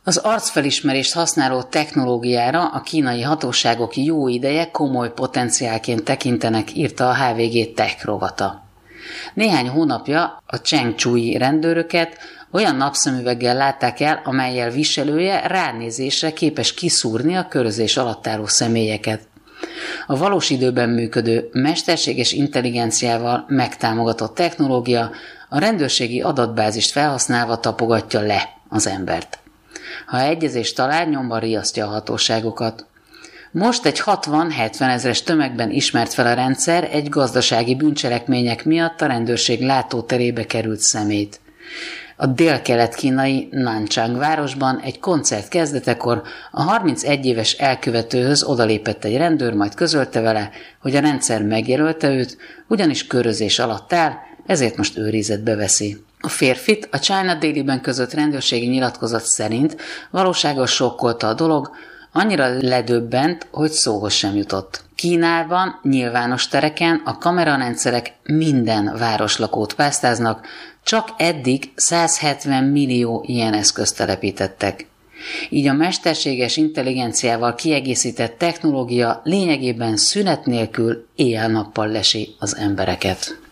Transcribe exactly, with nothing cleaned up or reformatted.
Az arcfelismerést használó technológiára a kínai hatóságok jó ideje komoly potenciálként tekintenek, írta a há vé gé Tech rovata. Néhány hónapja a Chengchui rendőröket olyan napszemüveggel látták el, amellyel viselője ránézésre képes kiszúrni a körözés alatt álló személyeket. A valós időben működő, mesterséges intelligenciával megtámogatott technológia a rendőrségi adatbázist felhasználva tapogatja le az embert. Ha egyezést talál, nyomban riasztja a hatóságokat. Most egy hatvan-hetven ezres tömegben ismert fel a rendszer egy gazdasági bűncselekmények miatt a rendőrség látóterébe került szemét. A délkelet-kínai Nanchang városban egy koncert kezdetekor a harmincegy éves elkövetőhöz odalépett egy rendőr, majd közölte vele, hogy a rendszer megjelölte őt, ugyanis körözés alatt áll, ezért most őrizetbe veszi. A férfit a China Daily-ben között rendőrségi nyilatkozat szerint valóságos sokkolta a dolog, annyira ledöbbent, hogy szóhoz sem jutott. Kínában, nyilvános tereken a kamerarendszerek minden városlakót pásztáznak, csak eddig százhetven millió ilyen eszközt telepítettek. Így a mesterséges intelligenciával kiegészített technológia lényegében szünet nélkül éjjel-nappal lesi az embereket.